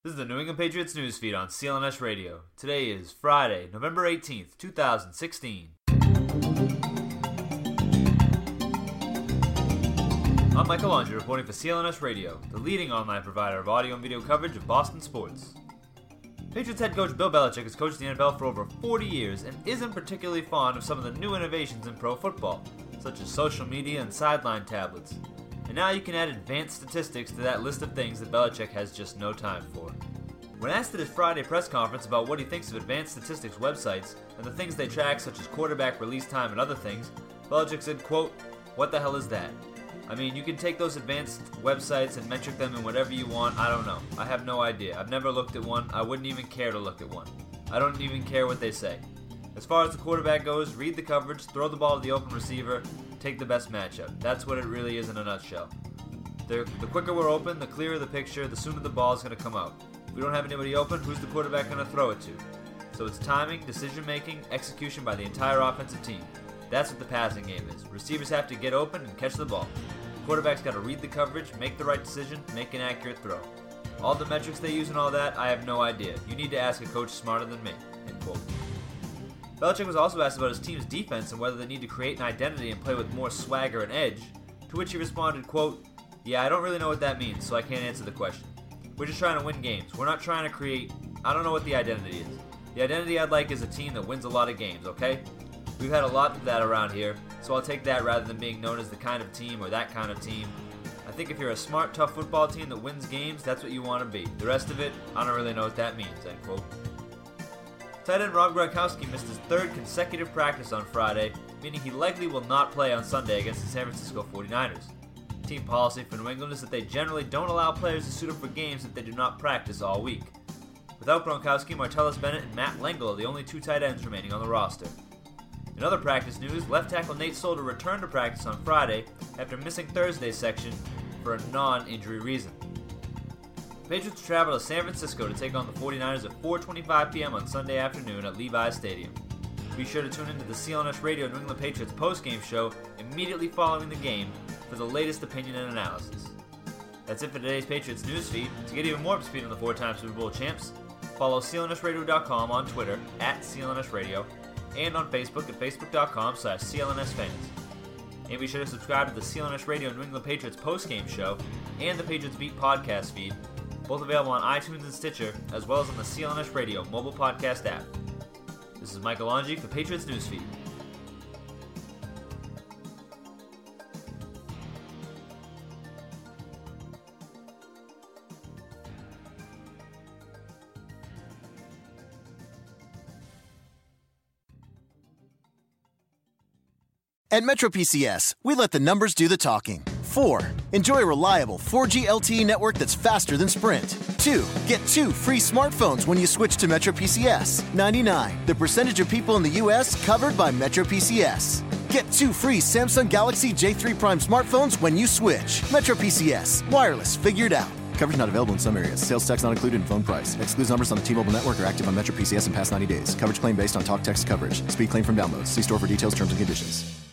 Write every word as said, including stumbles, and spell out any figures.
This is the New England Patriots newsfeed on C L N S Radio. Today is Friday, November eighteenth, two thousand sixteen. I'm Michael Laundrie reporting for C L N S Radio, the leading online provider of audio and video coverage of Boston sports. Patriots head coach Bill Belichick has coached the N F L for over forty years and isn't particularly fond of some of the new innovations in pro football, such as social media and sideline tablets. And now you can add advanced statistics to that list of things that Belichick has just no time for. When asked at his Friday press conference about what he thinks of advanced statistics websites and the things they track such as quarterback release time and other things, Belichick said, quote, "What the hell is that? I mean, you can take those advanced websites and metric them in whatever you want. I don't know. I have no idea. I've never looked at one. I wouldn't even care to look at one. I don't even care what they say. As far as the quarterback goes, read the coverage, throw the ball to the open receiver, take the best matchup. That's what it really is in a nutshell. The, the quicker we're open, the clearer the picture, the sooner the ball is going to come out. If we don't have anybody open, who's the quarterback going to throw it to? So it's timing, decision-making, execution by the entire offensive team. That's what the passing game is. Receivers have to get open and catch the ball. The quarterback's got to read the coverage, make the right decision, make an accurate throw. All the metrics they use and all that, I have no idea. You need to ask a coach smarter than me." End quote. Belichick was also asked about his team's defense and whether they need to create an identity and play with more swagger and edge, to which he responded, quote, "Yeah, I don't really know what that means, so I can't answer the question. We're just trying to win games. We're not trying to create, I don't know what the identity is. The identity I'd like is a team that wins a lot of games, okay? We've had a lot of that around here, so I'll take that rather than being known as the kind of team or that kind of team. I think if you're a smart, tough football team that wins games, that's what you want to be. The rest of it, I don't really know what that means," end quote. Tight end Rob Gronkowski missed his third consecutive practice on Friday, meaning he likely will not play on Sunday against the San Francisco forty-niners. Team policy for New England is that they generally don't allow players to suit up for games if they do not practice all week. Without Gronkowski, Martellus Bennett and Matt Lengel are the only two tight ends remaining on the roster. In other practice news, left tackle Nate Solder returned to practice on Friday after missing Thursday's section for a non-injury reason. The Patriots travel to San Francisco to take on the forty-niners at four twenty-five p.m. on Sunday afternoon at Levi's Stadium. Be sure to tune into the C L N S Radio New England Patriots postgame show immediately following the game for the latest opinion and analysis. That's it for today's Patriots newsfeed. To get even more up to speed on the four-time Super Bowl champs, follow C L N S radio dot com on Twitter at C L N S Radio and on Facebook at facebook dot com slash C L N S fans. And be sure to subscribe to the C L N S Radio New England Patriots postgame show and the Patriots Beat podcast feed, both available on iTunes and Stitcher, as well as on the C L N S Radio mobile podcast app. This is Michael Laundrie for Patriots Newsfeed. At Metro P C S, we let the numbers do the talking. Four, enjoy a reliable four G L T E network that's faster than Sprint. Two, get two free smartphones when you switch to Metro P C S. ninety-nine, the percentage of people in the U S covered by Metro P C S. Get two free Samsung Galaxy J three Prime smartphones when you switch. Metro P C S, wireless figured out. Coverage not available in some areas. Sales tax not included in phone price. Excludes numbers on the T-Mobile network or active on Metro P C S in past ninety days. Coverage claim based on talk text coverage. Speed claim from downloads. See store for details, terms, and conditions.